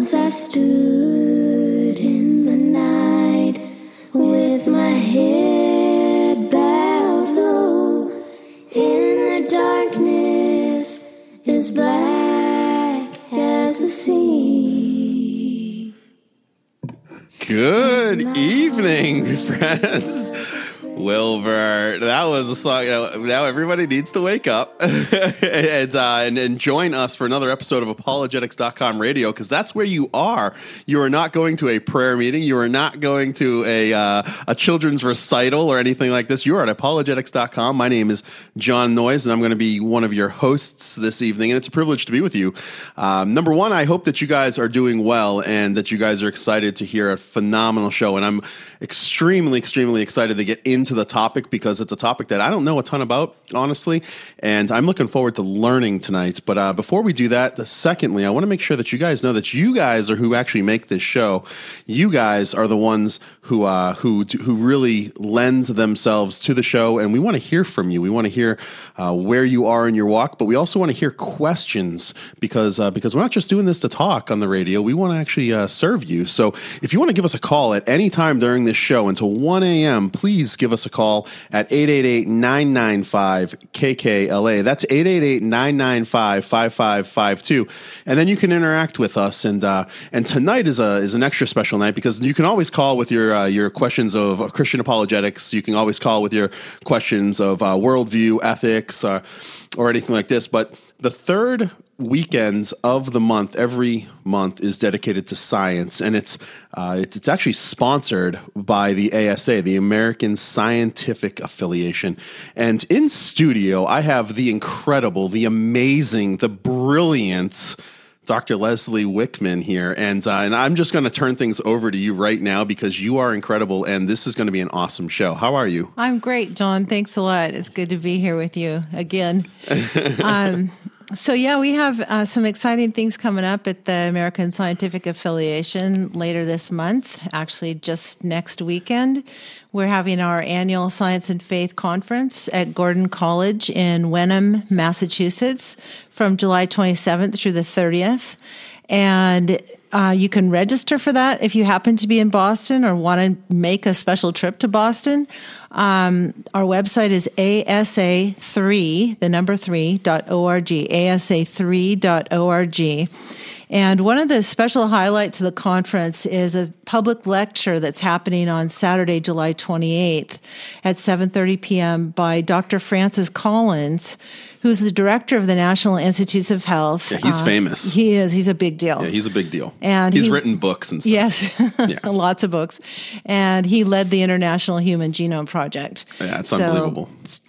Once I stood in the night with my head bowed low, in the darkness as black as the sea. Good evening, friends. Wilbur, that was a song. Now everybody needs to wake up and join us for another episode of Apologetics.com radio, because that's where you are. You are not going to a prayer meeting. You are not going to a children's recital or anything like this. You are at Apologetics.com. My name is John Noyes, and I'm going to be one of your hosts this evening, and it's a privilege to be with you. Number one, I hope that you guys are doing well and that you guys are excited to hear a phenomenal show, and I'm extremely excited to get into the topic because it's a topic that I don't know a ton about, honestly, and I'm looking forward to learning tonight. But before we do that, secondly, I want to make sure that you guys know that you guys are who actually make this show. You guys are the ones who really lend themselves to the show, and we want to hear from you. We want to hear where you are in your walk, but we also want to hear questions because we're not just doing this to talk on the radio. We want to actually serve you. So if you want to give us a call at any time during this show until 1 a.m., please give us a call at 888-995-KKLA. That's 888-995-5552. And then you can interact with us. And tonight is an extra special night because you can always call with your questions of Christian apologetics. You can always call with your questions of worldview, ethics, or anything like this. But the third weekends of the month, every month, is dedicated to science, and it's actually sponsored by the ASA, the American Scientific Affiliation. And in studio, I have the incredible, the amazing, the brilliant Dr. Leslie Wickman here, and I'm just going to turn things over to you right now because you are incredible, and this is going to be an awesome show. How are you? I'm great, John. Thanks a lot. It's good to be here with you again. So, we have some exciting things coming up at the American Scientific Affiliation later this month, actually just next weekend. We're having our annual Science and Faith Conference at Gordon College in Wenham, Massachusetts, from July 27th through the 30th. And you can register for that if you happen to be in Boston or want to make a special trip to Boston. Our website is asa3, the number 3.org, asa3.org. And one of the special highlights of the conference is a public lecture that's happening on Saturday, July 28th at 7:30 p.m. by Dr. Francis Collins, who's the director of the National Institutes of Health. Yeah, he's famous. He is. He's a big deal. Yeah, he's a big deal. And he's written books and stuff. Yes, yeah. Lots of books. And he led the International Human Genome Project. Yeah, it's unbelievable.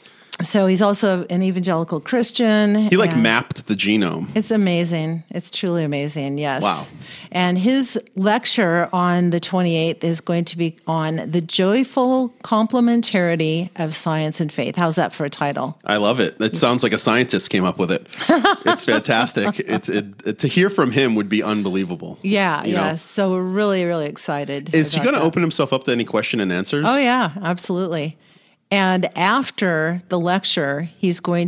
So he's also an evangelical Christian. He mapped the genome. It's amazing. It's truly amazing, yes. Wow. And his lecture on the 28th is going to be on the joyful complementarity of science and faith. How's that for a title? I love it. It sounds like a scientist came up with it. It's fantastic. To hear from him would be unbelievable. Yeah, yes. So we're really, really excited. Is he going to open himself up to any question and answers? Oh, yeah, absolutely. And after the lecture, he's going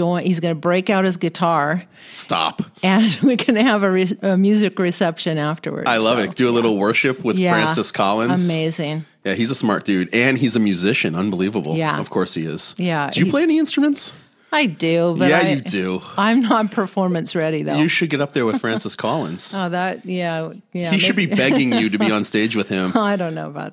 to break out his guitar. Stop. And we're going to have a music reception afterwards. I love it. Do a little worship with Francis Collins. Amazing. Yeah, he's a smart dude. And he's a musician. Unbelievable. Yeah. Of course he is. Yeah. Do you play any instruments? I do, but you do. I'm not performance ready, though. You should get up there with Francis Collins. Yeah. He should be begging you to be on stage with him. I don't know about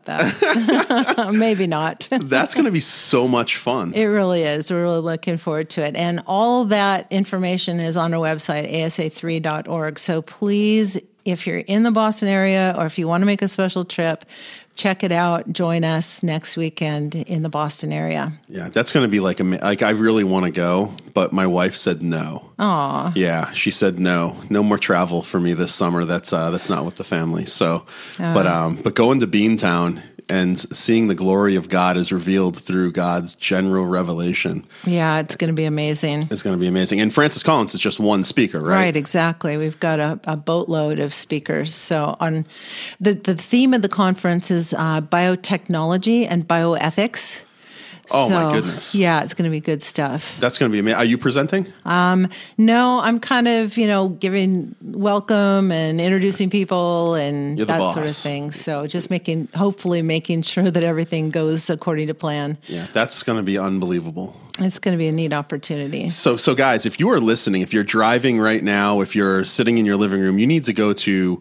that. Maybe not. That's going to be so much fun. It really is. We're really looking forward to it. And all that information is on our website, asa3.org. So please, if you're in the Boston area or if you want to make a special trip, check it out. Join us next weekend in the Boston area. Yeah, that's going to be like I really want to go, but my wife said no. Aw. Yeah, she said no more travel for me this summer. That's not with the family. So, but going to Beantown and seeing the glory of God is revealed through God's general revelation. Yeah, it's going to be amazing. It's going to be amazing. And Francis Collins is just one speaker, right? Right, exactly. We've got a boatload of speakers. So on the theme of the conference is biotechnology and bioethics. Oh, my goodness. Yeah, it's going to be good stuff. That's going to be amazing. Are you presenting? No, I'm kind of, giving welcome and introducing people and You're the that boss. sort of thing. So just hopefully making sure that everything goes according to plan. Yeah, that's going to be unbelievable. It's going to be a neat opportunity. So guys, if you are listening, if you're driving right now, if you're sitting in your living room, you need to go to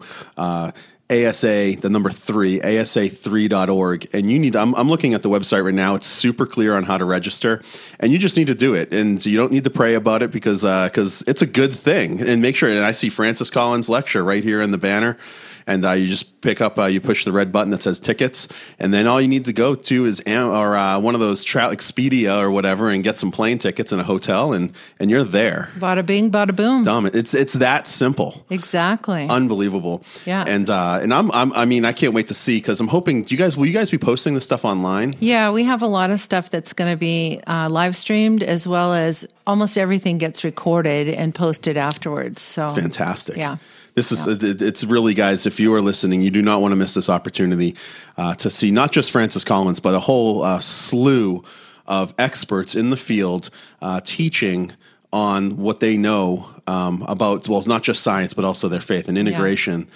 ASA, the number 3, asa3.org. And you need, I'm looking at the website right now. It's super clear on how to register, and you just need to do it. And so you don't need to pray about it because it's a good thing. And make sure, and I see Francis Collins' lecture right here in the banner. And you just pick up, you push the red button that says tickets, and then all you need to go to is one of those Expedia or whatever, and get some plane tickets in a hotel, and you're there. Bada bing, bada boom. Dumb. It's that simple. Exactly. Unbelievable. Yeah. And I can't wait to see, because I'm hoping will you guys be posting this stuff online? Yeah, we have a lot of stuff that's going to be live streamed, as well as almost everything gets recorded and posted afterwards. So Fantastic. Yeah. This is it's really, guys, if you are listening, you do not want to miss this opportunity to see not just Francis Collins, but a whole slew of experts in the field teaching on what they know about, well, not just science, but also their faith and integration,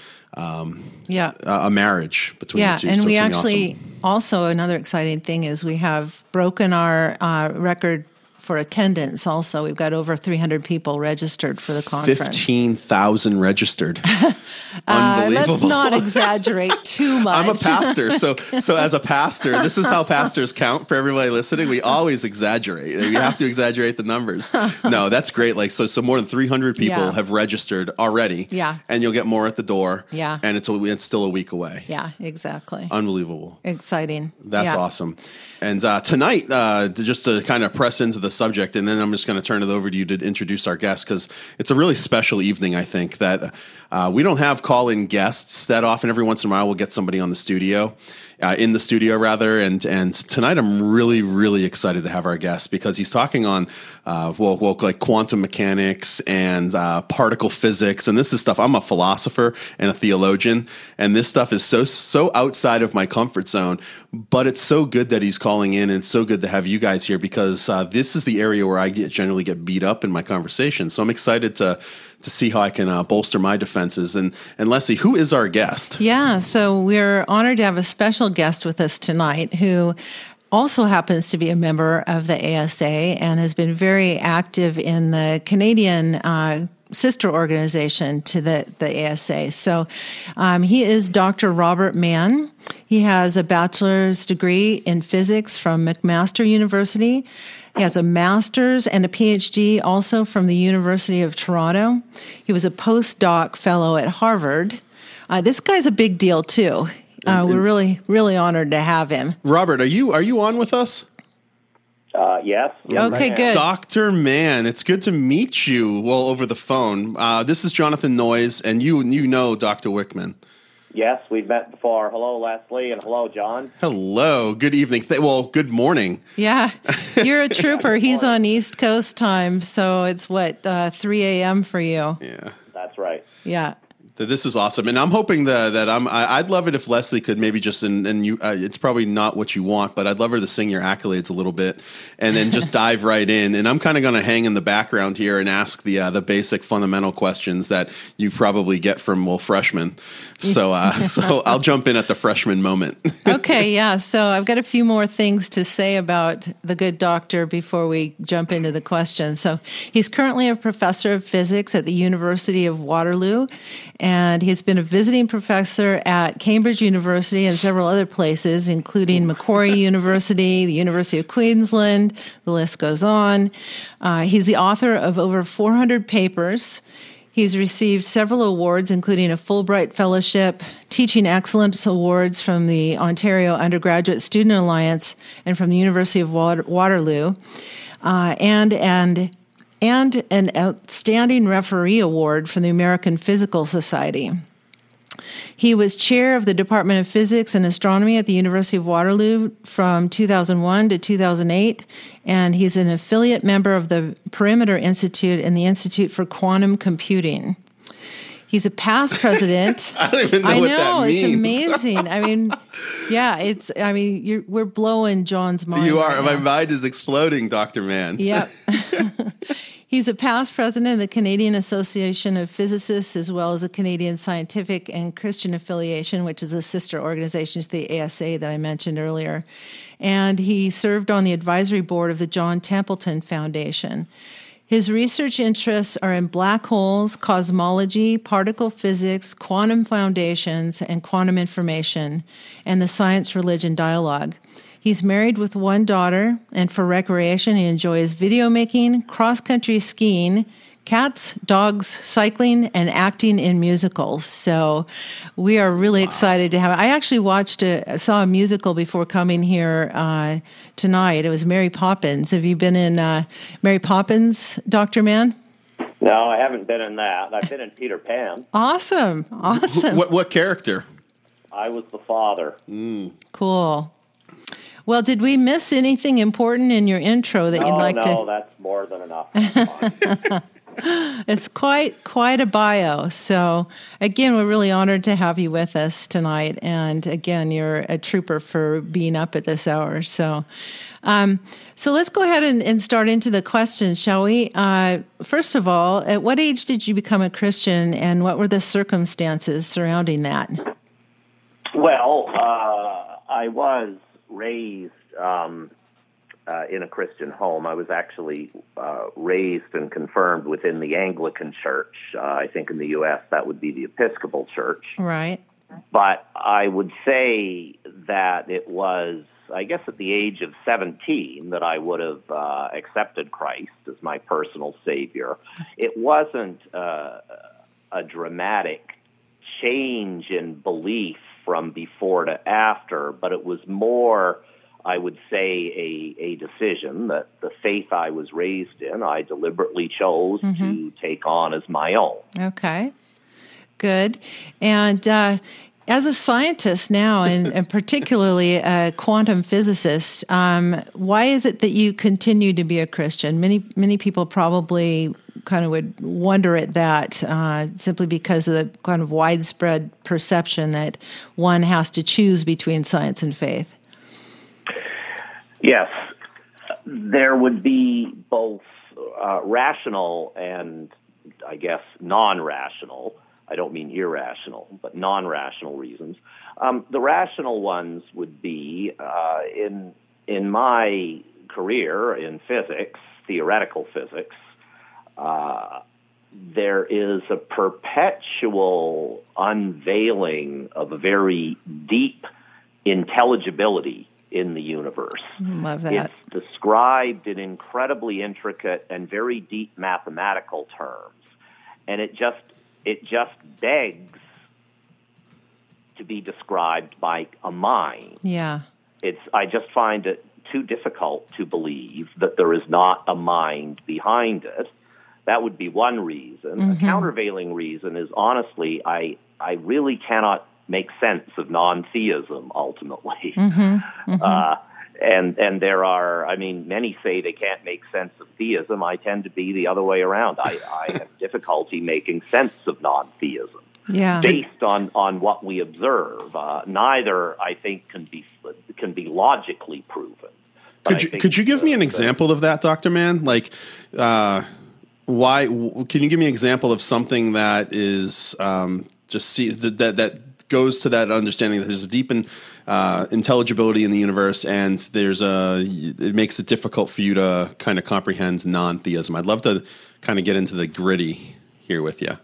a marriage between the two. And so we it's gonna be actually, awesome. also another exciting thing is we have broken our record for attendance also. We've got over 300 people registered for the conference. 15,000 registered. Unbelievable. Let's not exaggerate too much. I'm a pastor, so as a pastor, this is how pastors count for everybody listening. We always exaggerate. We have to exaggerate the numbers. No, that's great. Like so more than 300 people have registered already. Yeah. And you'll get more at the door. Yeah. And it's still a week away. Yeah, exactly. Unbelievable. Exciting. That's awesome. And tonight, just to kind of press into the subject, and then I'm just going to turn it over to you to introduce our guest, because it's a really special evening, I think, that we don't have call-in guests that often. Every once in a while, we'll get somebody in the studio, and tonight I'm really, really excited to have our guest, because he's talking on, like quantum mechanics and particle physics, and this is stuff. I'm a philosopher and a theologian, and this stuff is so outside of my comfort zone, but it's so good that he's calling in, and it's so good to have you guys here, because this is the area where I generally get beat up in my conversation. So I'm excited to see how I can bolster my defenses. And Leslie, who is our guest? Yeah, so we're honored to have a special guest with us tonight who also happens to be a member of the ASA and has been very active in the Canadian sister organization to the ASA. So he is Dr. Robert Mann. He has a bachelor's degree in physics from McMaster University. He has a master's and a PhD also from the University of Toronto. He was a postdoc fellow at Harvard. This guy's a big deal too. We're really, really honored to have him. Robert, are you on with us? Yes. Okay, good. Dr. Mann, it's good to meet you. Well, over the phone. This is Jonathan Noyes, and you know Dr. Wickman. Yes, we've met before. Hello, Leslie, and hello, John. Hello. Good evening. Good morning. Yeah, you're a trooper. He's on East Coast time, so it's 3 a.m. for you. Yeah, that's right. Yeah. This is awesome, and I'm hoping that I'd love it if Leslie could maybe just and you. It's probably not what you want, but I'd love her to sing your accolades a little bit, and then just dive right in. And I'm kind of going to hang in the background here and ask the basic fundamental questions that you probably get from freshmen. So I'll jump in at the freshman moment. Okay, yeah. So I've got a few more things to say about the good doctor before we jump into the questions. So he's currently a professor of physics at the University of Waterloo, and he's been a visiting professor at Cambridge University and several other places, including Macquarie University, the University of Queensland. The list goes on. He's the author of over 400 papers. He's received several awards, including a Fulbright Fellowship, Teaching Excellence Awards from the Ontario Undergraduate Student Alliance and from the University of Waterloo, and an Outstanding Referee Award from the American Physical Society. He was chair of the Department of Physics and Astronomy at the University of Waterloo from 2001 to 2008, and he's an affiliate member of the Perimeter Institute and the Institute for Quantum Computing. He's a past president. I don't even know what that means. It's amazing. I mean, yeah, we're blowing John's mind. You are. Right My now. mind is exploding, Dr. Mann. Yep. He's a past president of the Canadian Association of Physicists, as well as the Canadian Scientific and Christian Affiliation, which is a sister organization to the ASA that I mentioned earlier. And he served on the advisory board of the John Templeton Foundation. His research interests are in black holes, cosmology, particle physics, quantum foundations, and quantum information, and the science-religion dialogue. He's married with one daughter, and for recreation, he enjoys video making, cross-country skiing, cats, dogs, cycling, and acting in musicals. So we are really excited to have it. I actually saw a musical before coming here tonight. It was Mary Poppins. Have you been in Mary Poppins, Dr. Mann? No, I haven't been in that. I've been in Peter Pan. Awesome. What character? I was the father. Cool. Well, did we miss anything important in your intro that you'd like to? No, that's more than enough. It's quite a bio. So again, we're really honored to have you with us tonight. And again, you're a trooper for being up at this hour. So let's go ahead and start into the questions, shall we? First of all, at what age did you become a Christian, and what were the circumstances surrounding that? Well, I was raised in a Christian home. I was actually raised and confirmed within the Anglican Church. I think in the U.S. that would be the Episcopal Church. Right. But I would say that it was, I guess, at the age of 17 that I would have accepted Christ as my personal Savior. It wasn't a dramatic change in belief from before to after, but it was more, I would say, a decision that the faith I was raised in, I deliberately chose to take on as my own. Okay, good. And as a scientist now, and particularly a quantum physicist, why is it that you continue to be a Christian? Many people probably kind of would wonder at that, simply because of the kind of widespread perception that one has to choose between science and faith. Yes, there would be both rational and, I guess, non-rational. I don't mean irrational, but non-rational reasons. The rational ones would be, in my career in physics, theoretical physics, there is a perpetual unveiling of a very deep intelligibility in the universe. Love that. It's described in incredibly intricate and very deep mathematical terms, and it just begs to be described by a mind. Yeah. I just find it too difficult to believe that there is not a mind behind it. That would be one reason. A countervailing reason is, honestly, I really cannot make sense of non-theism ultimately. And there are, I mean, many say they can't make sense of theism. I tend to be the other way around. I have difficulty making sense of non-theism. Yeah. Based on what we observe. Neither, I think, can be logically proven. Could you give me an example of that, Dr. Mann? Like, why? Can you give me an example of something that is that goes to that understanding that there's a deep intelligibility in the universe, and it makes it difficult for you to kind of comprehend non-theism? I'd love to kind of get into the gritty here with you.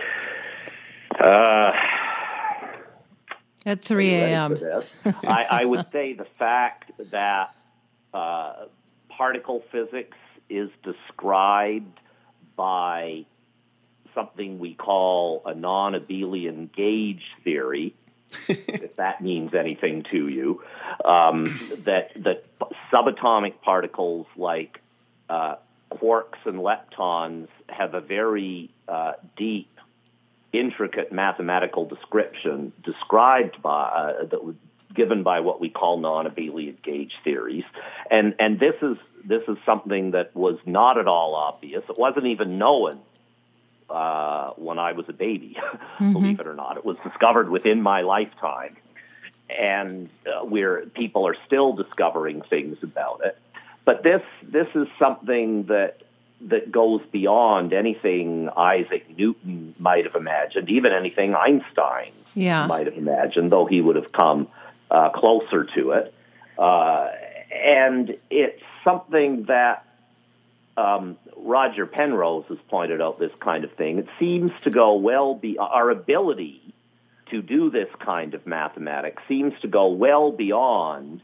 At 3 a.m. I would say the fact that particle physics is described by something we call a non-abelian gauge theory, if that means anything to you, that subatomic particles like quarks and leptons have a very deep, intricate mathematical description described by that was given by what we call non-abelian gauge theories, and this is something that was not at all obvious. It wasn't even known when I was a baby, believe it or not. It was discovered within my lifetime, and where people are still discovering things about it. But this is something that goes beyond anything Isaac Newton might have imagined, even anything Einstein might have imagined, though he would have come closer to it. And it's something that Roger Penrose has pointed out, this kind of thing. It seems to go well beyond our ability to do this kind of mathematics, seems to go well beyond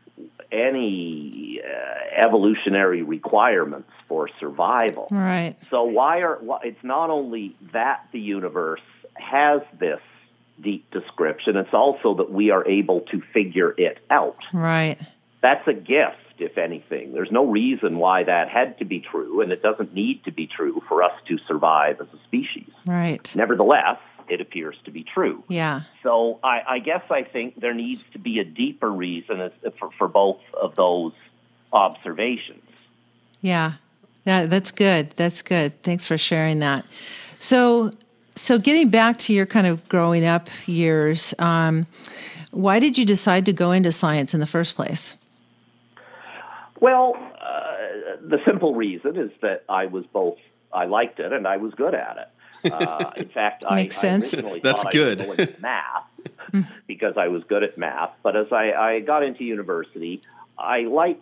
any evolutionary requirements for survival. Right. So it's not only that the universe has this deep description, it's also that we are able to figure it out. Right. That's a gift, if anything. There's no reason why that had to be true, and it doesn't need to be true for us to survive as a species. Right. Nevertheless, it appears to be true. Yeah. So I guess I think there needs to be a deeper reason for both of those observations. Yeah. That's good. That's good. Thanks for sharing that. So getting back to your kind of growing up years, why did you decide to go into science in the first place? Well, the simple reason is that I liked it and I was good at it. In fact, I originally That's thought good. I was going into math because I was good at math. But as I got into university, I liked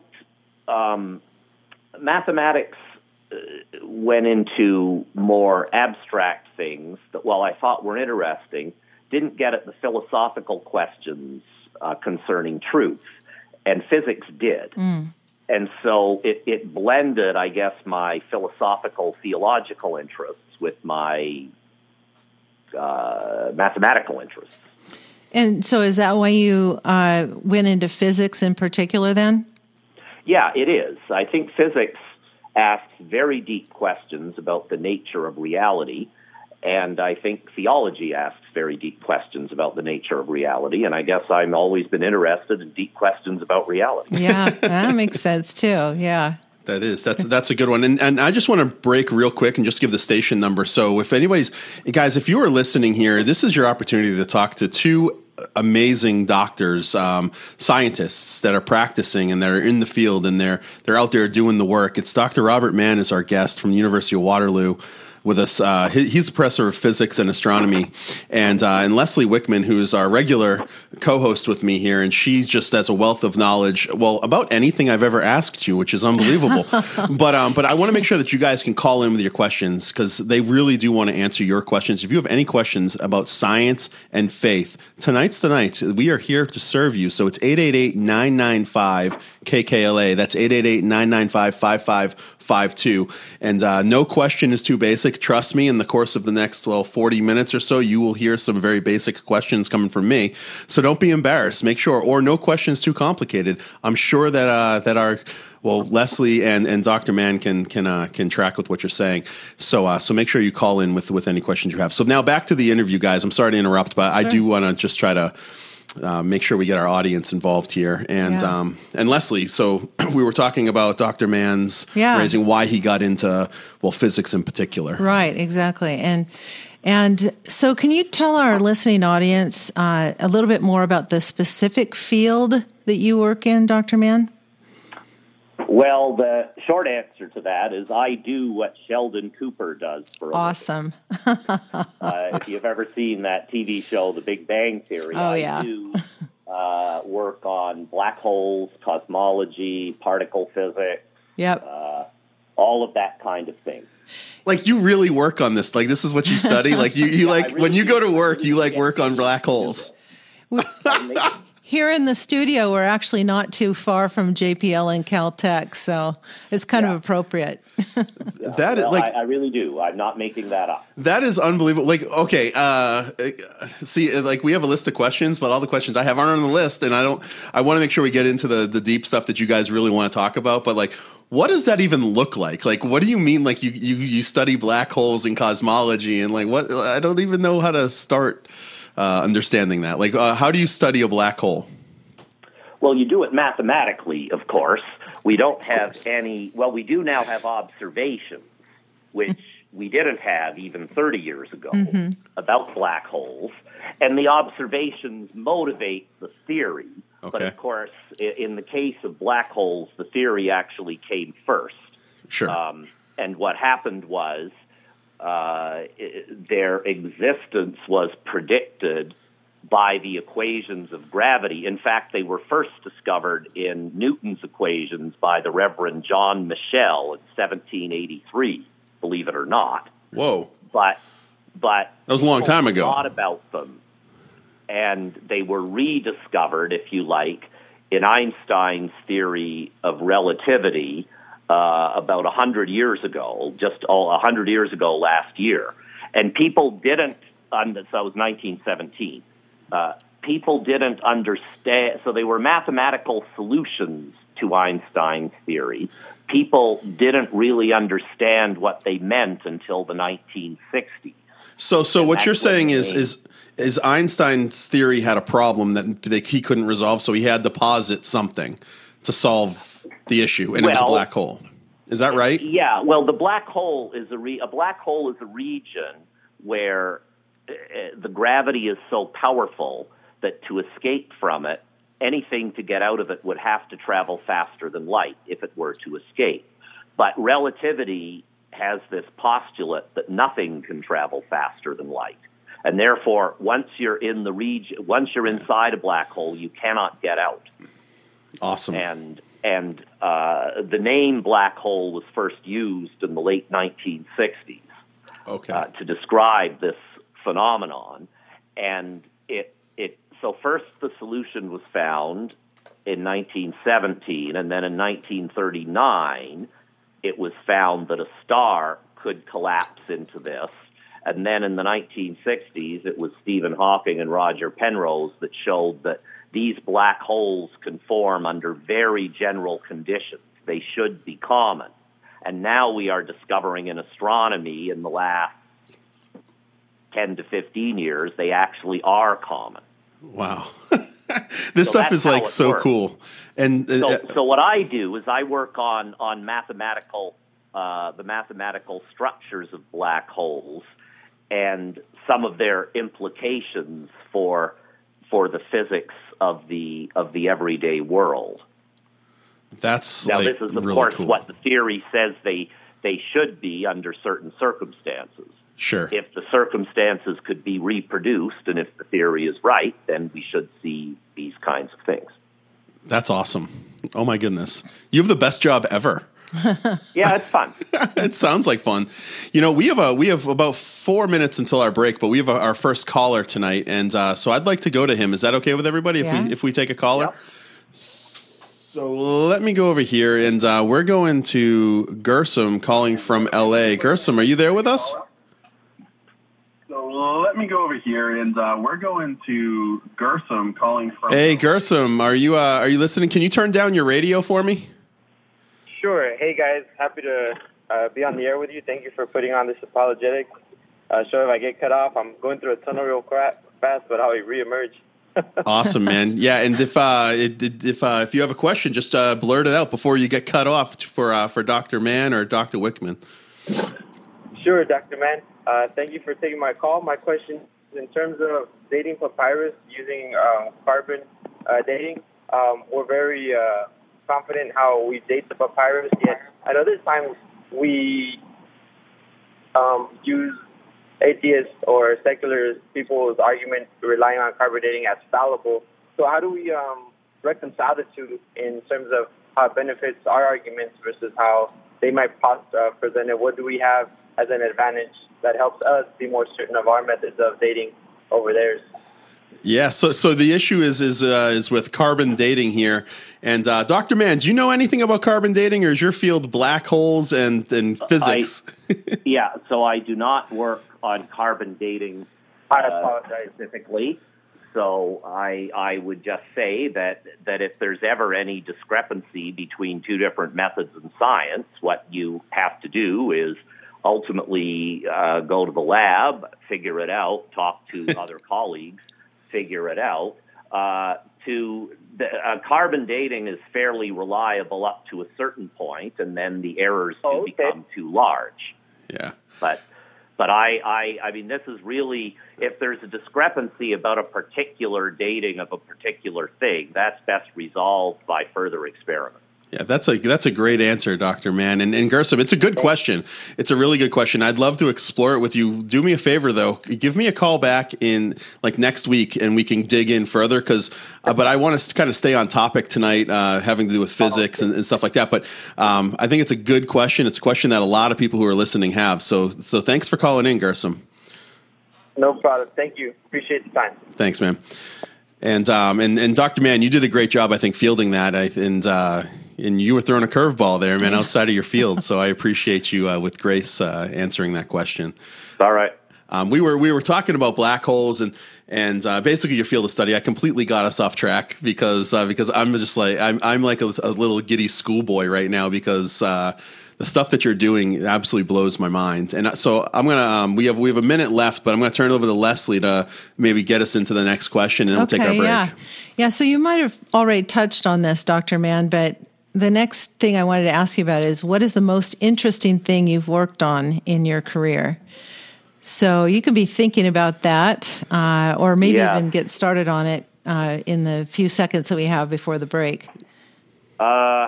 mathematics. Went into more abstract things that, while I thought were interesting, didn't get at the philosophical questions concerning truth, and physics did. And so it blended, I guess, my philosophical, theological interests with my mathematical interests. And so is that why you went into physics in particular then? Yeah, it is. I think physics asks very deep questions about the nature of reality, and I think theology asks very deep questions about the nature of reality, and I guess I've always been interested in deep questions about reality. Yeah, that makes sense too, yeah. That's a good one. And I just want to break real quick and just give the station number. So if if you are listening here, this is your opportunity to talk to two amazing doctors, scientists that are practicing and that are in the field and they're out there doing the work. It's Dr. Robert Mann is our guest from the University of Waterloo with us. He's the professor of physics and astronomy, and Leslie Wickman, who's our regular co-host with me here, and she's just has a wealth of knowledge, well, about anything I've ever asked you, which is unbelievable. But I want to make sure that you guys can call in with your questions because they really do want to answer your questions. If you have any questions about science and faith, tonight's the night. We are here to serve you. So it's 888-995-KKLA. That's 888-995-5552. And no question is too basic. Trust me, in the course of the next 40 minutes or so, you will hear some very basic questions coming from me. So don't be embarrassed. Make sure, or no questions too complicated. I'm sure that our Leslie and Dr. Mann can track with what you're saying. So make sure you call in with any questions you have. So now back to the interview, guys. I'm sorry to interrupt, but sure. I do want to just try to make sure we get our audience involved here. And Leslie, so we were talking about Dr. Mann's raising, why he got into, physics in particular. Right, exactly. And so can you tell our listening audience a little bit more about the specific field that you work in, Dr. Mann? Well, the short answer to that is I do what Sheldon Cooper does for a Awesome. If you've ever seen that TV show, The Big Bang Theory, I do work on black holes, cosmology, particle physics, all of that kind of thing. Like, you really work on this. Like, this is what you study. Like, you like really when you go to work, you work on black holes. Here in the studio, we're actually not too far from JPL and Caltech, so it's kind of appropriate. I really do. I'm not making that up. That is unbelievable. Like, okay, see, like, we have a list of questions, but all the questions I have aren't on the list, and I want to make sure we get into the deep stuff that you guys really want to talk about, but, like, what does that even look like? Like, what do you mean, like, you study black holes and cosmology, and, like, what? I don't even know how to start understanding that. Like, how do you study a black hole? Well, you do it mathematically, of course. We don't have any. Well, we do now have observations, which we didn't have even 30 years ago about black holes. And the observations motivate the theory. But Okay. of course, in the case of black holes, the theory actually came first. Sure. And what happened was their existence was predicted by the equations of gravity. In fact, they were first discovered in Newton's equations by the Reverend John Michell in 1783, believe it or not. Whoa. But That was a long time ago. Thought about them, and they were rediscovered, if you like, in Einstein's theory of relativity about 100 years ago, just 100 years ago last year. And people didn't, so it was 1917, people didn't understand, so they were mathematical solutions to Einstein's theory. People didn't really understand what they meant until the 1960s. So what that's you're what saying it is Einstein's theory had a problem that he couldn't resolve, so he had to posit something to solve the issue, and it was a Well, black hole. Is that right? Yeah. Well, the black hole is a black hole is a region where the gravity is so powerful that to escape from it, anything to get out of it would have to travel faster than light if it were to escape. But relativity has this postulate that nothing can travel faster than light. And therefore, once you're in the region, once you're inside a black hole, you cannot get out. Awesome. And the name black hole was first used in the late 1960s Okay. to describe this phenomenon. And so first the solution was found in 1917, and then in 1939 it was found that a star could collapse into this. And then in the 1960s, it was Stephen Hawking and Roger Penrose that showed that these black holes can form under very general conditions. They should be common. And now we are discovering in astronomy in the last 10 to 15 years, they actually are common. Wow. This So stuff is that's how like it so works. cool. And So what I do is I work on mathematical, the mathematical structures of black holes and some of their implications for the physics of the everyday world. that's Now, like this is of really course cool. what the theory says they should be under certain circumstances. Sure. If the circumstances could be reproduced, and if the theory is right, then we should see these kinds of things. That's awesome. Oh my goodness. You have the best job ever. Yeah, it's fun. It sounds like fun. You know, we have about 4 minutes until our break, but we have our first caller tonight, and so I'd like to go to him. Is that okay with everybody if we take a caller? Yep. So let me go over here, and we're going to Gersom calling from LA. Gersom, are you there with us? So let me go over here, and we're going to Gersom calling from. Hey, Gersom, are you listening? Can you turn down your radio for me? Sure. Hey, guys. Happy to be on the air with you. Thank you for putting on this apologetic show. If I get cut off, I'm going through a tunnel real fast, but I'll reemerge. Awesome, man. Yeah, and if you have a question, just blurt it out before you get cut off for Dr. Mann or Dr. Wickman. Sure, Dr. Mann. Thank you for taking my call. My question is in terms of dating papyrus using carbon dating. We're very confident how we date the papyrus, yet at other times we use atheists or secular people's argument relying on carbon dating as fallible. So how do we reconcile the two in terms of how it benefits our arguments versus how they might present it? What do we have as an advantage that helps us be more certain of our methods of dating over theirs? Yeah, so the issue is with carbon dating here, and Dr. Mann, do you know anything about carbon dating, or is your field black holes and physics? Yeah, so I do not work on carbon dating I apologize. specifically. So I would just say that if there's ever any discrepancy between two different methods in science, what you have to do is ultimately go to the lab, figure it out, talk to other colleagues, figure it out. Carbon dating is fairly reliable up to a certain point, and then the errors become too large. Yeah. But I mean, this is really, if there's a discrepancy about a particular dating of a particular thing, that's best resolved by further experiment. Yeah, that's a great answer, Dr. Mann. And Gersom, it's a good question. It's a really good question. I'd love to explore it with you. Do me a favor, though. Give me a call back in like next week, and we can dig in further. But I want to kind of stay on topic tonight, having to do with physics and stuff like that. But I think it's a good question. It's a question that a lot of people who are listening have. So thanks for calling in, Gersom. No problem. Thank you. Appreciate the time. Thanks, man. And Dr. Mann, you did a great job, I think, fielding that. And you were throwing a curveball there, man, outside of your field. So I appreciate you with grace answering that question. All right. We were talking about black holes and basically your field of study. I completely got us off track because I'm just like I'm like a little giddy schoolboy right now because the stuff that you're doing absolutely blows my mind. And so I'm gonna we have a minute left, but I'm gonna turn it over to Leslie to maybe get us into the next question, and we'll take our break. Yeah. So you might have already touched on this, Dr. Mann, but the next thing I wanted to ask you about is what is the most interesting thing you've worked on in your career? So you can be thinking about that, or maybe even get started on it in the few seconds that we have before the break. I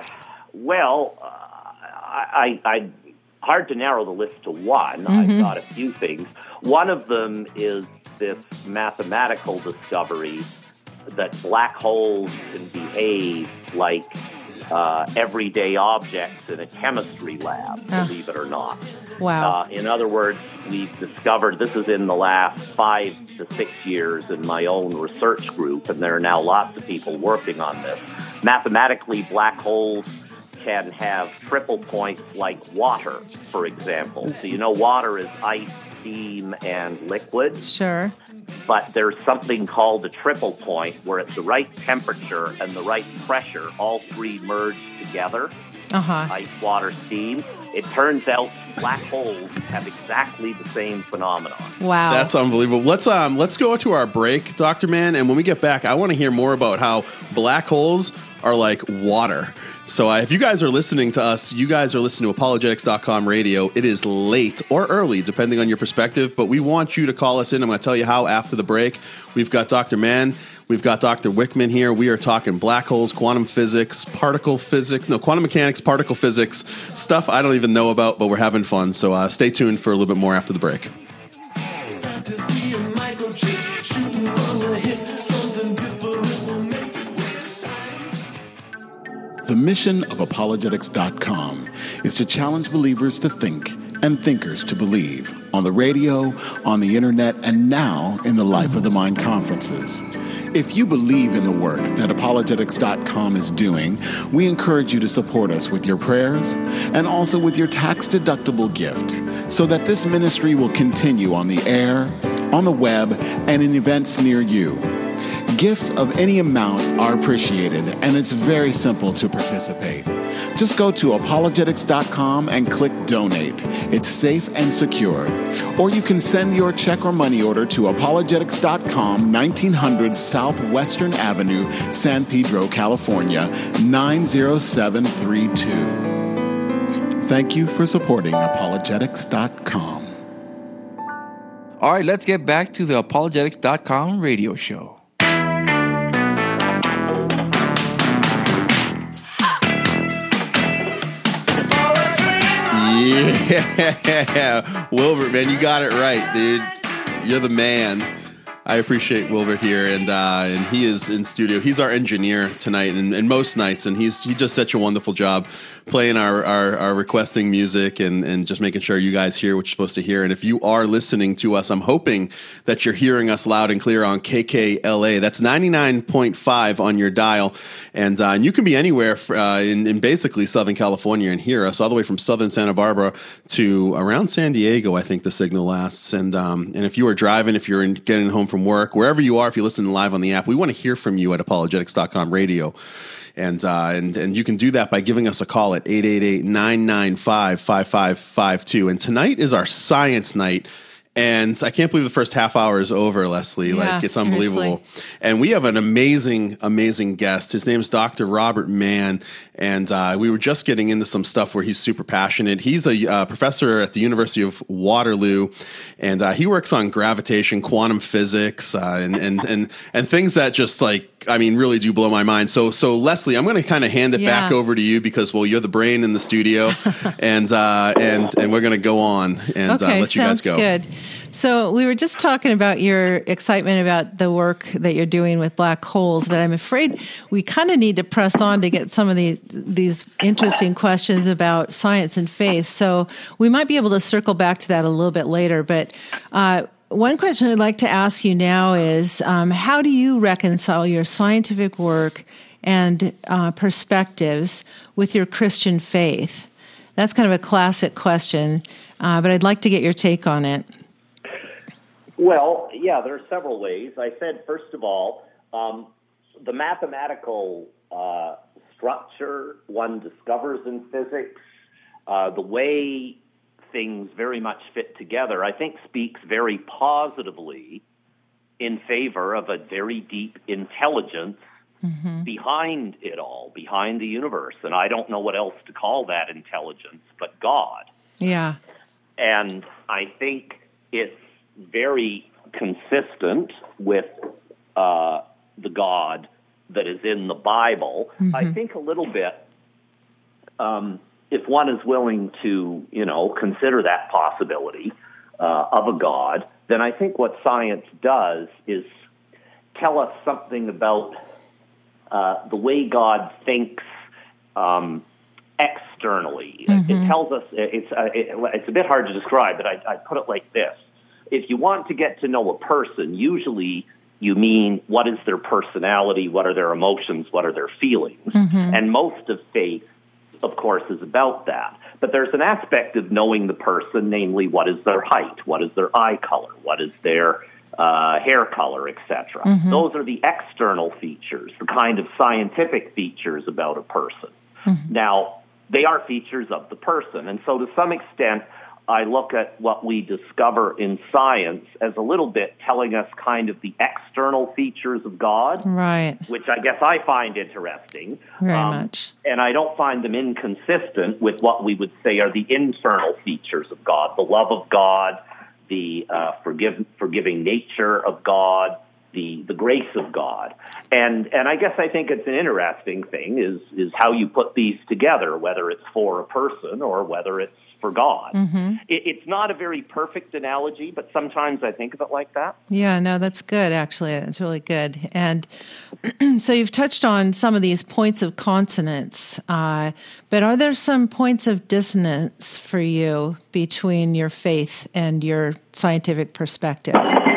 hard to narrow the list to one. Mm-hmm. I've got a few things. One of them is this mathematical discovery that black holes can behave like everyday objects in a chemistry lab, believe it or not. Wow. In other words, we've discovered, this is in the last 5 to 6 years in my own research group, and there are now lots of people working on this. Mathematically, black holes can have triple points like water, for example. So water is ice, steam, and liquid. Sure. But there's something called a triple point where at the right temperature and the right pressure, all three merge together. Ice, water, steam. It turns out black holes have exactly the same phenomenon. Wow. That's unbelievable. Let's go to our break, Dr. Mann, and when we get back, I want to hear more about how black holes are like water. So if you guys are listening to us, you guys are listening to Apologetics.com radio. It is late or early, depending on your perspective, but we want you to call us in. I'm going to tell you how after the break. We've got Dr. Mann. We've got Dr. Wickman here. We are talking black holes, quantum physics, quantum mechanics, particle physics, stuff I don't even know about, but we're having fun. So stay tuned for a little bit more after the break. The mission of Apologetics.com is to challenge believers to think and thinkers to believe on the radio, on the internet, and now in the Life of the Mind conferences. If you believe in the work that Apologetics.com is doing, we encourage you to support us with your prayers and also with your tax-deductible gift so that this ministry will continue on the air, on the web, and in events near you. Gifts of any amount are appreciated, and it's very simple to participate. Just go to apologetics.com and click Donate. It's safe and secure. Or you can send your check or money order to apologetics.com, 1900 Southwestern Avenue, San Pedro, California, 90732. Thank you for supporting apologetics.com. All right, let's get back to the apologetics.com radio show. Yeah, Wilbert, man, you got it right, dude. You're the man. I appreciate Wilbert here, and he is in studio. He's our engineer tonight and most nights, and he just such a wonderful job playing our requesting music and just making sure you guys hear what you're supposed to hear. And if you are listening to us, I'm hoping that you're hearing us loud and clear on KKLA. That's 99.5 on your dial, and you can be anywhere in basically Southern California and hear us, all the way from Southern Santa Barbara to around San Diego. I think the signal lasts. And if you are driving, if you're getting home from work, wherever you are, if you listen live on the app, we want to hear from you at apologetics.com radio. And you can do that by giving us a call at 888-995-5552. And tonight is our science night. And I can't believe the first half hour is over, Leslie. Yeah, Like, it's unbelievable. And we have an amazing, amazing guest. His name is Dr. Robert Mann. And we were just getting into some stuff where he's super passionate. He's a professor at the University of Waterloo. And he works on gravitation, quantum physics, and things that just really do blow my mind. So Leslie, I'm going to kind of hand it back over to you because, well, you're the brain in the studio, and we're going to go on and let you guys go. Good. So we were just talking about your excitement about the work that you're doing with black holes, but I'm afraid we kind of need to press on to get some of these interesting questions about science and faith. So we might be able to circle back to that a little bit later. But one question I'd like to ask you now is, how do you reconcile your scientific work and perspectives with your Christian faith? That's kind of a classic question, but I'd like to get your take on it. Well, yeah, there are several ways. I said, first of all, the mathematical structure one discovers in physics, the way things very much fit together, I think speaks very positively in favor of a very deep intelligence behind it all, behind the universe. And I don't know what else to call that intelligence but God. Yeah. And I think it's very consistent with the God that is in the Bible. I think a little bit, if one is willing to, consider that possibility of a God, then I think what science does is tell us something about the way God thinks externally. It tells us, it's a bit hard to describe, but I put it like this. If you want to get to know a person, usually you mean what is their personality, what are their emotions, what are their feelings. And most of faith, of course, is about that. But there's an aspect of knowing the person, namely what is their height, what is their eye color, what is their hair color, etc. Those are the external features, the kind of scientific features about a person. Now, they are features of the person. And so to some extent, I look at what we discover in science as a little bit telling us kind of the external features of God, right? Which I guess I find interesting. Very much. And I don't find them inconsistent with what we would say are the internal features of God, the love of God, the forgiving nature of God, the grace of God. And I guess I think it's an interesting thing is how you put these together, whether it's for a person or whether it's for God. It's not a very perfect analogy, but sometimes I think of it like that. Yeah, no, that's good, actually. That's really good. And so you've touched on some of these points of consonance, but are there some points of dissonance for you between your faith and your scientific perspective?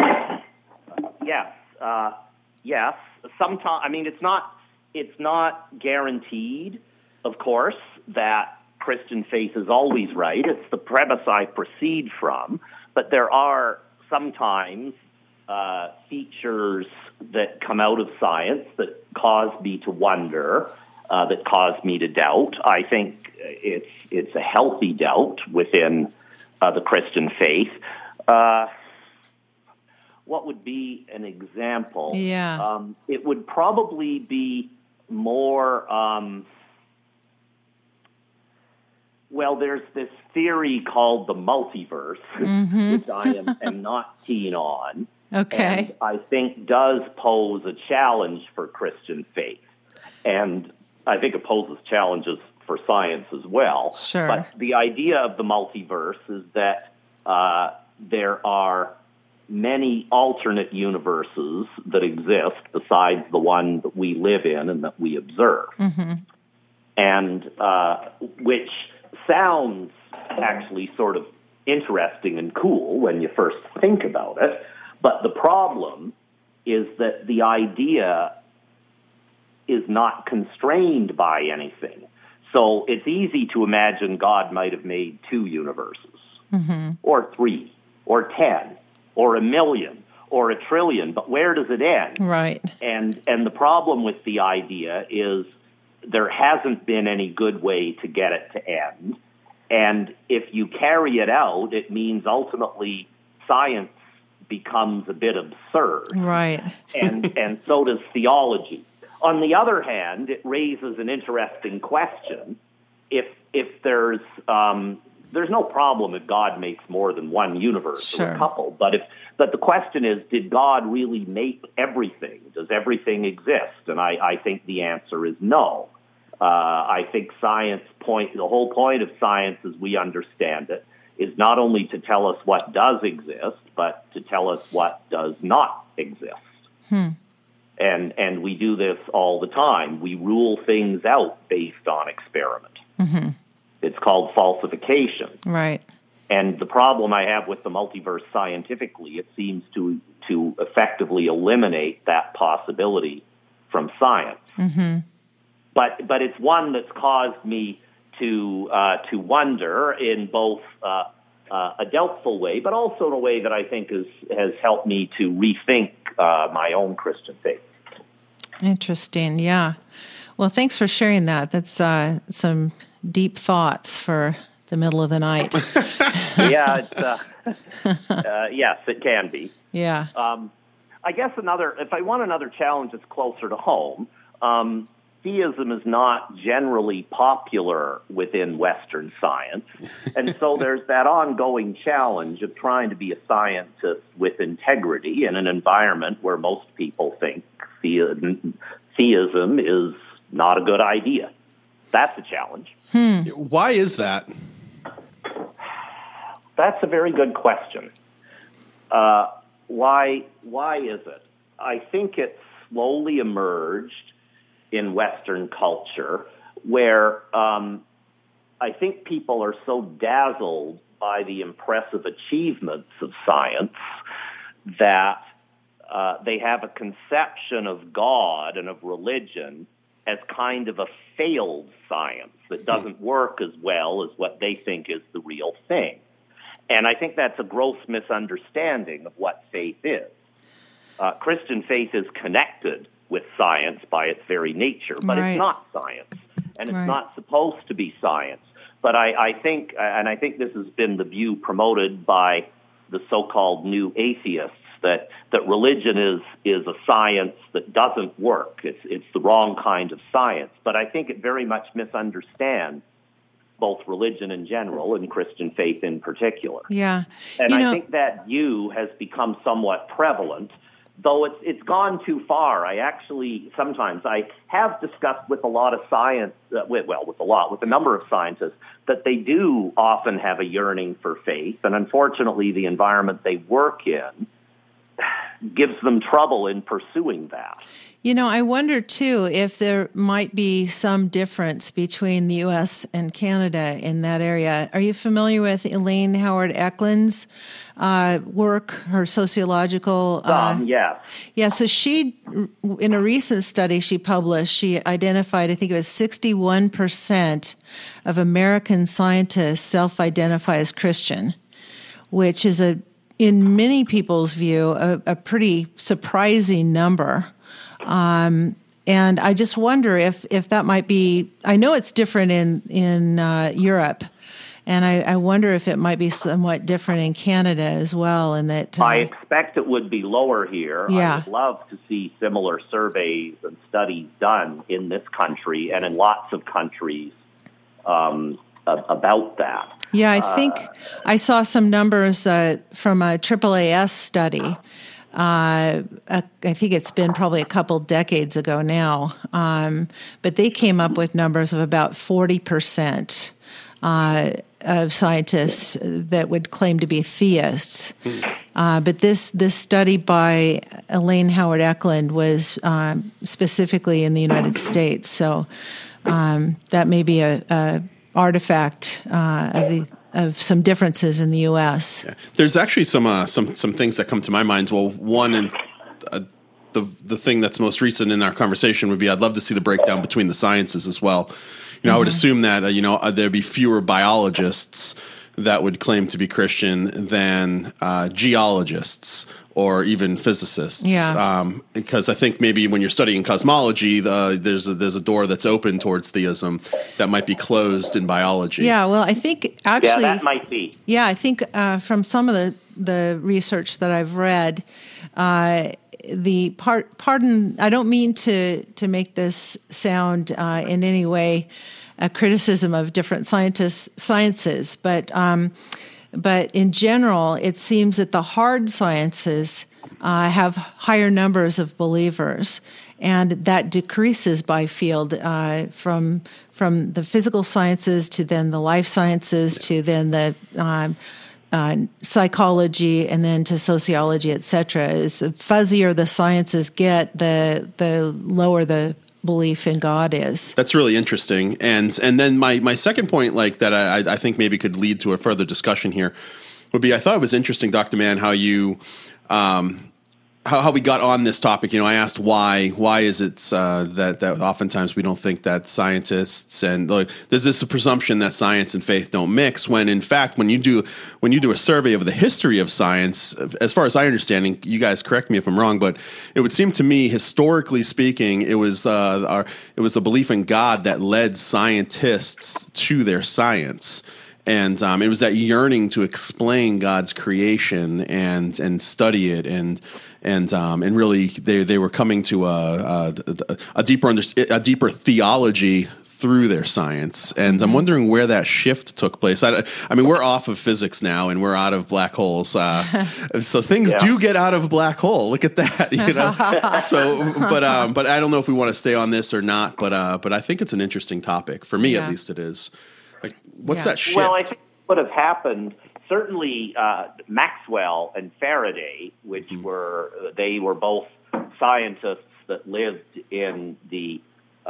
Yes. Sometimes, it's not guaranteed, of course, that Christian faith is always right. It's the premise I proceed from. But there are sometimes features that come out of science that cause me to wonder, that cause me to doubt. I think it's a healthy doubt within the Christian faith. What would be an example? Yeah. It would probably be more... Well, there's this theory called the multiverse, which I am not keen on. Okay. And I think does pose a challenge for Christian faith. And I think it poses challenges for science as well. Sure. But the idea of the multiverse is that there are many alternate universes that exist besides the one that we live in and that we observe. And which sounds actually sort of interesting and cool when you first think about it. But the problem is that the idea is not constrained by anything. So it's easy to imagine God might have made 2 universes, or 3, or 10, or 1 million, or 1 trillion. But where does it end? Right. And the problem with the idea is there hasn't been any good way to get it to end. And if you carry it out, it means ultimately science becomes a bit absurd. Right. and so does theology. On the other hand, it raises an interesting question. If there's no problem if God makes more than one universe or a couple, but the question is, did God really make everything? Does everything exist? And I think the answer is no. I think the whole point of science as we understand it is not only to tell us what does exist, but to tell us what does not exist. And we do this all the time. We rule things out based on experiment. Mm-hmm. It's called falsification. Right. And the problem I have with the multiverse scientifically, it seems to effectively eliminate that possibility from science. Mm-hmm. But it's one that's caused me to wonder in both a doubtful way, but also in a way that I think has helped me to rethink my own Christian faith. Interesting. Yeah. Well, thanks for sharing that. That's some deep thoughts for the middle of the night. Yeah. Yes, it can be. Yeah. I guess if I want another challenge that's closer to home, theism is not generally popular within Western science. And so there's that ongoing challenge of trying to be a scientist with integrity in an environment where most people think theism is not a good idea. That's a challenge. Why is that? That's a very good question. Why is it? I think it slowly emerged in Western culture where I think people are so dazzled by the impressive achievements of science that they have a conception of God and of religion as kind of a failed science that doesn't work as well as what they think is the real thing. And I think that's a gross misunderstanding of what faith is. Christian faith is connected with science by its very nature, but It's not science, and it's not supposed to be science. But I think this has been the view promoted by the so-called new atheists, that religion is a science that doesn't work. It's the wrong kind of science. But I think it very much misunderstands both religion in general and Christian faith in particular. Yeah. And I think that view has become somewhat prevalent, though it's gone too far. I have discussed with a lot of science, with a number of scientists, that they do often have a yearning for faith, and unfortunately the environment they work in gives them trouble in pursuing that. I wonder, too, if there might be some difference between the U.S. and Canada in that area. Are you familiar with Elaine Howard Eklund's work, her sociological? Yes. Yeah, so she, in a recent study she published, she identified, I think it was 61% of American scientists self-identify as Christian, which is in many people's view, a pretty surprising number. And I just wonder if that might be, I know it's different in Europe, and I wonder if it might be somewhat different in Canada as well. And that I expect it would be lower here. Yeah. I would love to see similar surveys and studies done in this country and in lots of countries about that. Yeah, I think I saw some numbers from a AAAS study. I think it's been probably a couple decades ago now, but they came up with numbers of about 40% of scientists that would claim to be theists. But this study by Elaine Howard Eklund was specifically in the United States, so that may be a artifact of some differences in the U.S. Yeah. There's actually some things that come to my mind. Well, one, and the thing that's most recent in our conversation would be I'd love to see the breakdown between the sciences as well. I would assume that there'd be fewer biologists that would claim to be Christian than geologists or even physicists. Yeah. Because I think maybe when you're studying cosmology, there's a door that's open towards theism that might be closed in biology. Yeah, well, I think actually... Yeah, that might be. Yeah, I think from some of the research that I've read, pardon, I don't mean to make this sound in any way a criticism of different sciences, but in general, it seems that the hard sciences have higher numbers of believers, and that decreases by field from the physical sciences to then the life sciences to then the psychology and then to sociology, etc. As fuzzier the sciences get, the lower the belief in God is. That's really interesting. And then my second point, like that I think maybe could lead to a further discussion here, would be I thought it was interesting, Dr. Mann, how you how we got on this topic. I asked why is it that oftentimes we don't think that scientists and there's this presumption that science and faith don't mix, when in fact when you do a survey of the history of science, as far as I understand, you guys correct me if I'm wrong, but it would seem to me, historically speaking, it was a belief in God that led scientists to their science. And it was that yearning to explain God's creation and study it, and really they were coming to a deeper theology through their science. And I'm wondering where that shift took place. I mean, we're off of physics now, and we're out of black holes. So things do get out of a black hole. Look at that, So, but I don't know if we want to stay on this or not. But I think it's an interesting topic for me, at least it is. Like, what's that shift? Well, I think what have happened, certainly Maxwell and Faraday, which were both scientists that lived in the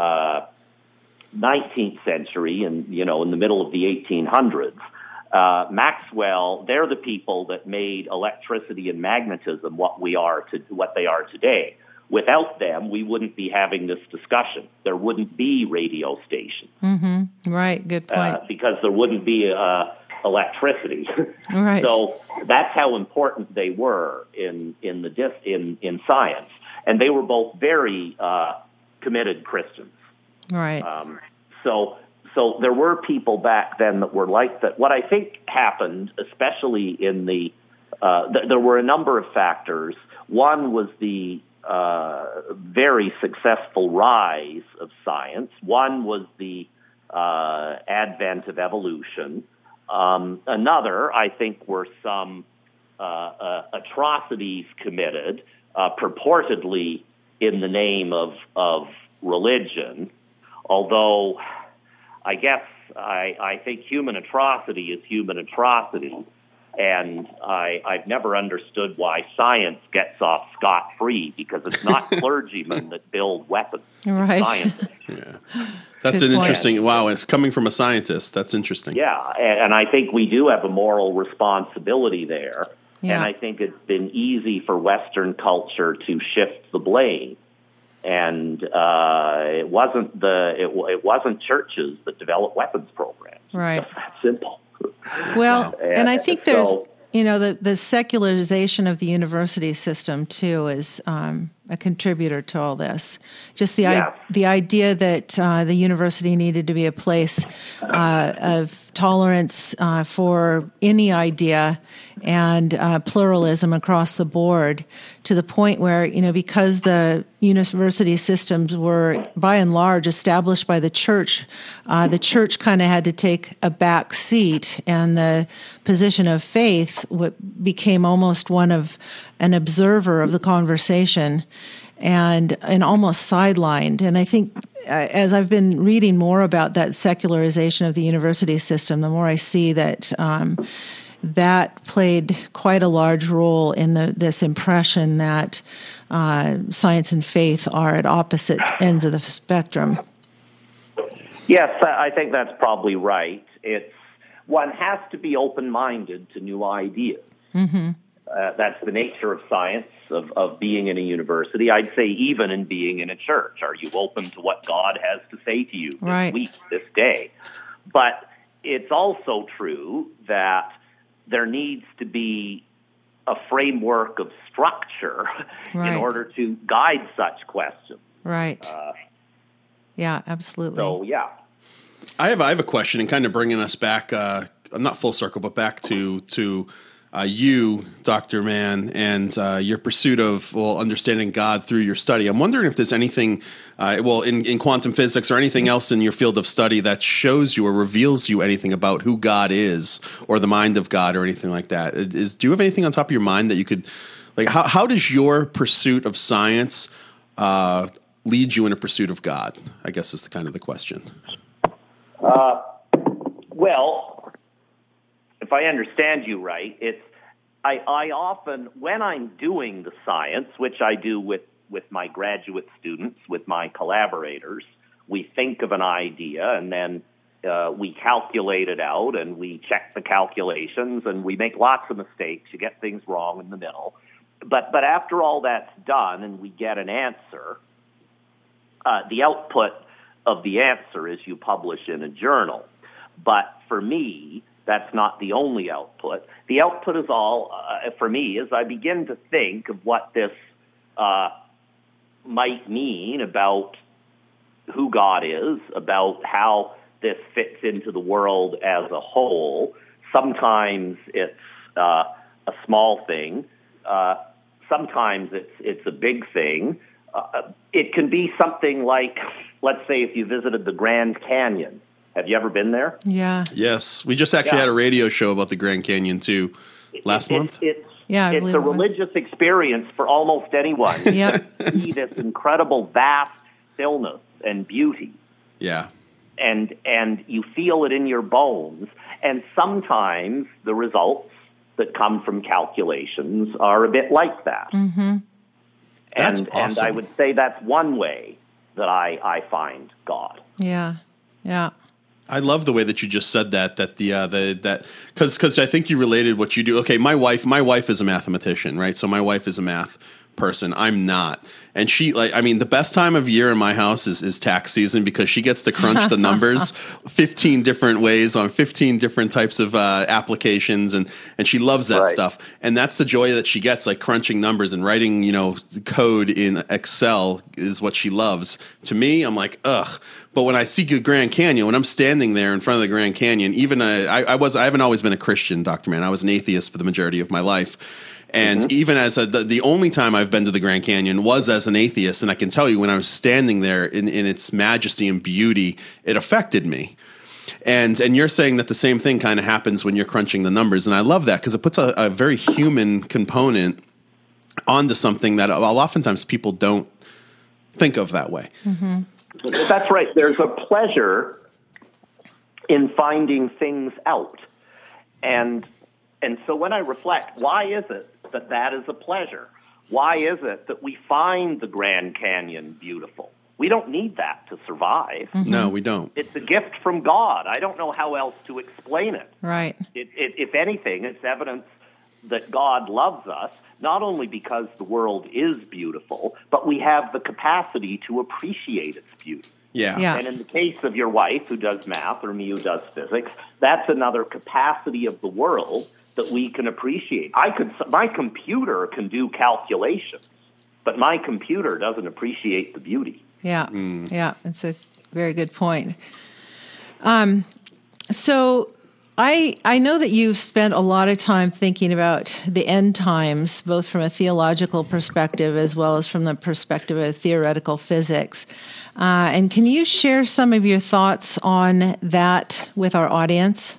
19th century and, in the middle of the 1800s. Maxwell, they're the people that made electricity and magnetism what they are today. Without them, we wouldn't be having this discussion. There wouldn't be radio stations. Mm-hmm. Right, good point. Because there wouldn't be electricity. Right. So that's how important they were in science, and they were both very committed Christians. Right. So there were people back then that were like that. What I think happened, especially in there were a number of factors. One was the very successful rise of science. One was the advent of evolution. Another, I think, were some atrocities committed, purportedly in the name of religion. Although, I guess I think human atrocity is human atrocity. And I've never understood why science gets off scot-free, because it's not clergymen that build weapons. Right. It's scientists. Yeah. That's an interesting, wow, it's coming from a scientist. That's interesting. Yeah, and I think we do have a moral responsibility there. Yeah. And I think it's been easy for Western culture to shift the blame. And it wasn't churches that developed weapons programs. Right. It's just that simple. Well, and I think there's, so, the secularization of the university system too is a contributor to all this. Just the idea that the university needed to be a place of tolerance for any idea and pluralism across the board, to the point where, because the university systems were by and large established by the church kind of had to take a back seat, and the position of faith became almost one of an observer of the conversation and almost sidelined. And I think as I've been reading more about that secularization of the university system, the more I see that that played quite a large role in this impression that science and faith are at opposite ends of the spectrum. Yes, I think that's probably right. One has to be open-minded to new ideas. Mm-hmm. That's the nature of science, of being in a university. I'd say even in being in a church. Are you open to what God has to say to you this week, this day? But it's also true that there needs to be a framework of structure in order to guide such questions. Right. Yeah, absolutely. So, yeah. I have a question, and kind of bringing us back, not full circle, but back to you, Dr. Mann, and your pursuit of understanding God through your study. I'm wondering if there's anything, in quantum physics or anything else in your field of study that shows you or reveals you anything about who God is or the mind of God or anything like that. Do you have anything on top of your mind that you could, like, how does your pursuit of science lead you in a pursuit of God? I guess is kind of the question. Well, if I understand you right, I often, when I'm doing the science, which I do with my graduate students, with my collaborators, we think of an idea and then we calculate it out and we check the calculations and we make lots of mistakes. You get things wrong in the middle. But after all that's done and we get an answer, the output of the answer is you publish in a journal. But for me, that's not the only output. The output is all, for me, is I begin to think of what this might mean about who God is, about how this fits into the world as a whole. Sometimes it's a small thing. Sometimes it's a big thing. It can be something like, let's say if you visited the Grand Canyon. Have you ever been there? Yeah. Yes. We just actually had a radio show about the Grand Canyon, too, last month. It's a religious experience for almost anyone. Yep. To see this incredible, vast stillness and beauty. Yeah. And you feel it in your bones. And sometimes the results that come from calculations are a bit like that. Mm-hmm. That's awesome. And I would say that's one way that I find God. Yeah. Yeah. I love the way that you just said that because I think you related what you do. Okay, my wife is a mathematician, right? So my wife is a math person. I'm not. And she, the best time of year in my house is tax season because she gets to crunch the numbers 15 different ways on 15 different types of applications. And she loves that stuff. And that's the joy that she gets, like crunching numbers and writing, code in Excel is what she loves. To me, I'm like, ugh. But when I see the Grand Canyon, when I'm standing there in front of the Grand Canyon, even I haven't always been a Christian, Dr. Mann. I was an atheist for the majority of my life. And even as the only time I've been to the Grand Canyon was as an atheist, and I can tell you when I was standing there in its majesty and beauty, it affected me. And you're saying that the same thing kind of happens when you're crunching the numbers, and I love that because it puts a very human component onto something that oftentimes people don't think of that way. Mm-hmm. That's right. There's a pleasure in finding things out, and so when I reflect, why is it that is a pleasure? Why is it that we find the Grand Canyon beautiful? We don't need that to survive. Mm-hmm. No, we don't. It's a gift from God. I don't know how else to explain it. Right. If anything, it's evidence that God loves us, not only because the world is beautiful, but we have the capacity to appreciate its beauty. Yeah. And in the case of your wife who does math or me who does physics, that's another capacity of the world that we can appreciate. My computer can do calculations, but my computer doesn't appreciate the beauty. Yeah. Yeah. That's a very good point. So I know that you've spent a lot of time thinking about the end times, both from a theological perspective as well as from the perspective of theoretical physics. And can you share some of your thoughts on that with our audience?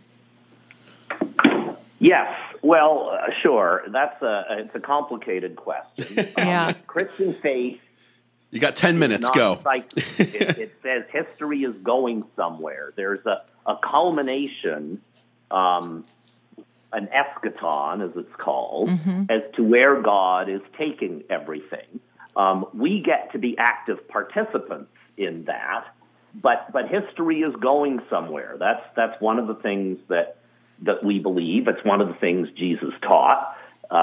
Yes. Well, sure. It's a complicated question. Yeah. Christian faith. You got 10 minutes. Go. It says history is going somewhere. There's a culmination, an eschaton, as it's called, as to where God is taking everything. We get to be active participants in that, but history is going somewhere. That's one of the things that we believe. It's one of the things Jesus taught.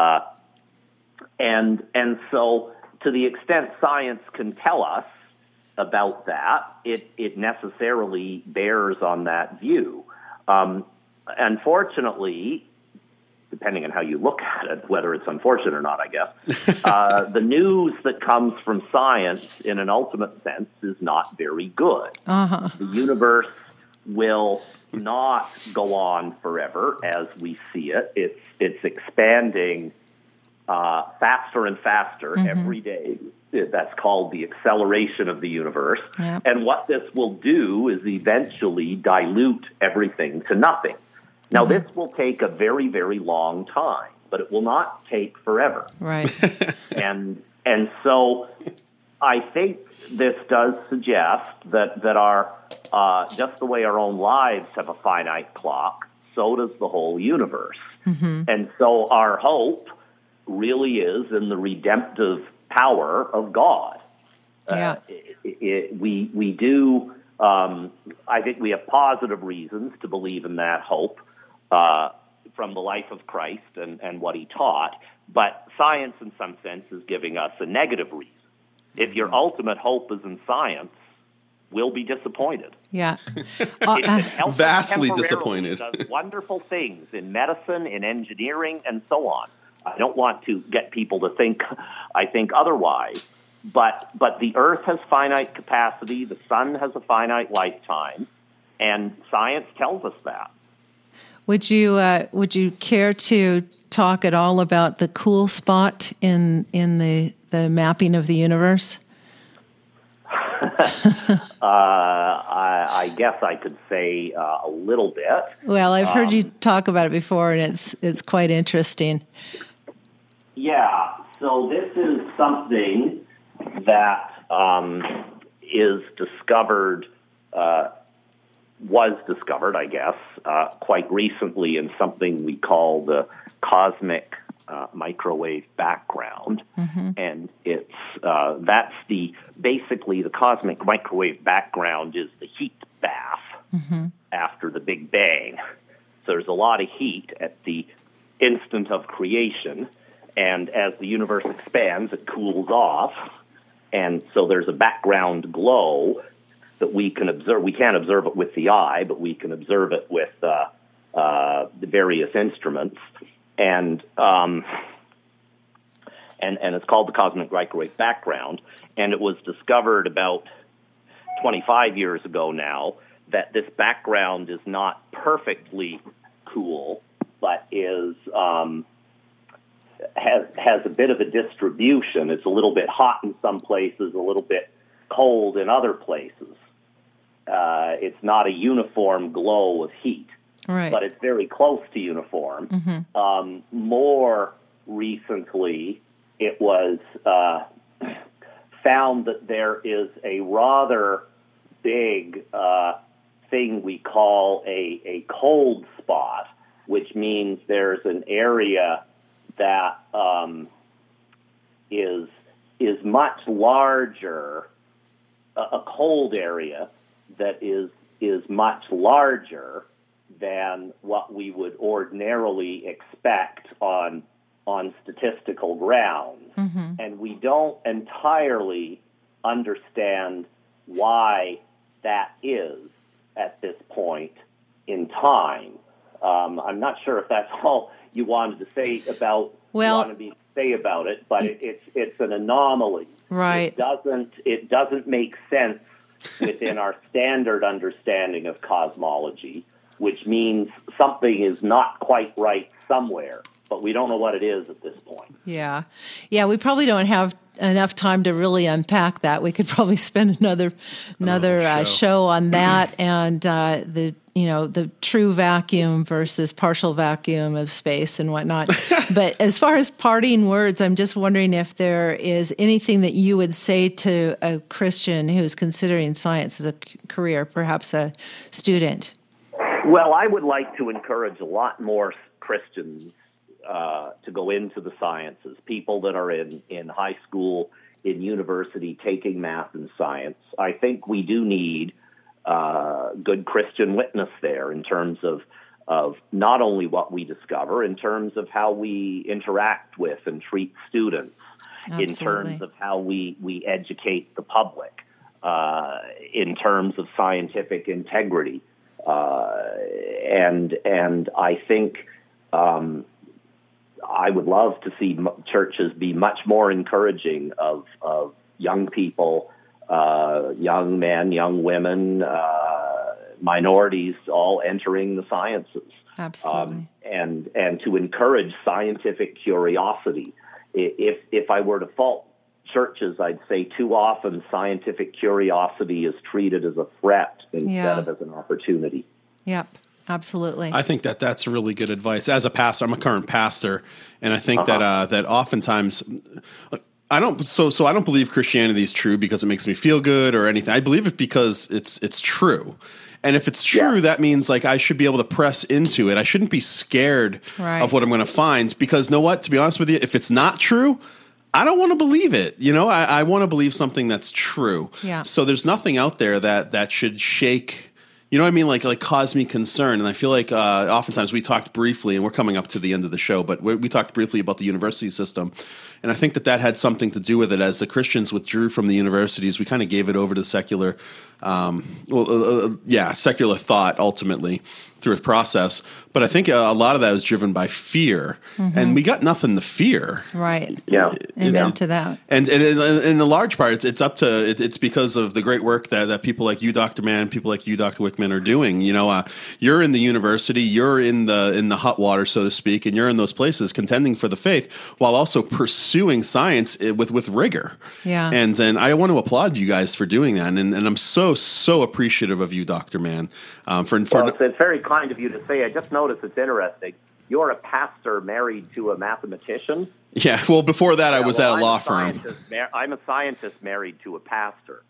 And so to the extent science can tell us about that, it necessarily bears on that view. Unfortunately, depending on how you look at it, whether it's unfortunate or not, I guess, the news that comes from science in an ultimate sense is not very good. Uh-huh. The universe will not go on forever as we see it. It's expanding faster and faster every day. That's called the acceleration of the universe. Yep. And what this will do is eventually dilute everything to nothing. Now, this will take a very, very long time, but it will not take forever. Right. And so I think this does suggest that our just the way our own lives have a finite clock, so does the whole universe. And so our hope really is in the redemptive power of God. Yeah. We do. I think we have positive reasons to believe in that hope from the life of Christ and what he taught. But science, in some sense, is giving us a negative reason. If your ultimate hope is in science, we'll be disappointed. Yeah. It can help us Vastly temporarily. disappointed. It does wonderful things in medicine, in engineering, and so on. I don't want to get people to think I think otherwise, but the Earth has finite capacity, the sun has a finite lifetime, and science tells us that. Would you care to talk at all about the cool spot in the mapping of the universe? I guess I could say a little bit. Well, I've heard you talk about it before, and it's quite interesting. Yeah, so this is something that was discovered, I guess, quite recently in something we call the cosmic microwave background, and it's that's basically the cosmic microwave background is the heat bath after the Big Bang. So there's a lot of heat at the instant of creation. And as the universe expands, it cools off. And so there's a background glow that we can observe. We can't observe it with the eye, but we can observe it with the various instruments. And it's called the cosmic microwave background. And it was discovered about 25 years ago now that this background is not perfectly cool, but is... has a bit of a distribution. It's a little bit hot in some places, a little bit cold in other places. It's not a uniform glow of heat, Right. but it's very close to uniform. More recently, it was found that there is a rather big thing we call a cold spot, which means there's an area that is much larger, a cold area that is much larger than what we would ordinarily expect on statistical grounds. And we don't entirely understand why that is at this point in time. I'm not sure if that's all you wanted to say about it, but it's an anomaly. Right. It doesn't make sense within our standard understanding of cosmology, which means something is not quite right somewhere, but we don't know what it is at this point. Yeah. We probably don't have enough time to really unpack that. We could probably spend another show on that and the true vacuum versus partial vacuum of space and whatnot. But as far as parting words, I'm just wondering if there is anything that you would say to a Christian who's considering science as a career, perhaps a student. Well, I would like to encourage a lot more Christians to go into the sciences, people that are in high school, in university, taking math and science. I think we do need good Christian witness there in terms of not only what we discover, in terms of how we interact with and treat students, Absolutely. in terms of how we educate the public, in terms of scientific integrity. And I think I would love to see churches be much more encouraging of young people, young men, young women, minorities all entering the sciences. Absolutely. And to encourage scientific curiosity. If I were to fault churches, I'd say too often scientific curiosity is treated as a threat instead of as an opportunity. Yep. Absolutely. I think that's really good advice. As a pastor, I'm a current pastor, and I think that oftentimes I don't believe Christianity is true because it makes me feel good or anything. I believe it because it's true. And if it's true, that means like I should be able to press into it. I shouldn't be scared of what I'm going to find because, know what? To be honest with you, if it's not true, I don't want to believe it. You know, I want to believe something that's true. Yeah. So there's nothing out there that should shake. You know what I mean? Like cause me concern. And I feel like oftentimes we talked briefly, and we're coming up to the end of the show, but we talked briefly about the university system. And I think that had something to do with it. As the Christians withdrew from the universities, we kind of gave it over to secular, secular thought ultimately through a process. But I think a lot of that was driven by fear. And we got nothing to fear. Right. Yeah. Amen to that. And in the large part, it's because of the great work that people like you, Dr. Mann, people like you, Dr. Wickman, are doing. You know, you're in the university, you're in the hot water, so to speak, and you're in those places contending for the faith while also pursuing science with rigor. Yeah. And I want to applaud you guys for doing that. And I'm so appreciative of you, Dr. Mann. It's very kind of you to say. I just noticed it's interesting. You're a pastor married to a mathematician. Yeah. Well, before that, I was at a law firm. I'm a scientist married to a pastor.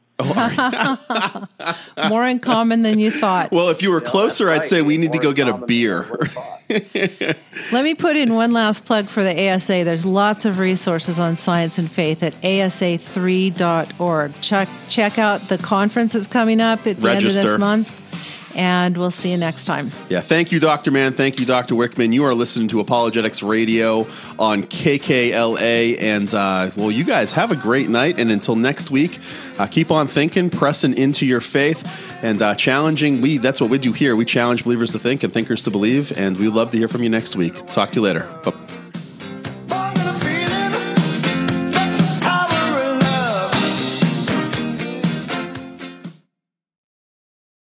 More in common than you thought. Well, if you were closer, I'd say we need to go get a beer. Let me put in one last plug for the ASA. There's lots of resources on science and faith at asa3.org. Check out the conference that's coming up at the end of this month. And we'll see you next time. Yeah, thank you, Dr. Mann. Thank you, Dr. Wickman. You are listening to Apologetics Radio on KKLA. And, you guys have a great night. And until next week, keep on thinking, pressing into your faith, and challenging. That's what we do here. We challenge believers to think and thinkers to believe. And we'd love to hear from you next week. Talk to you later. Bye.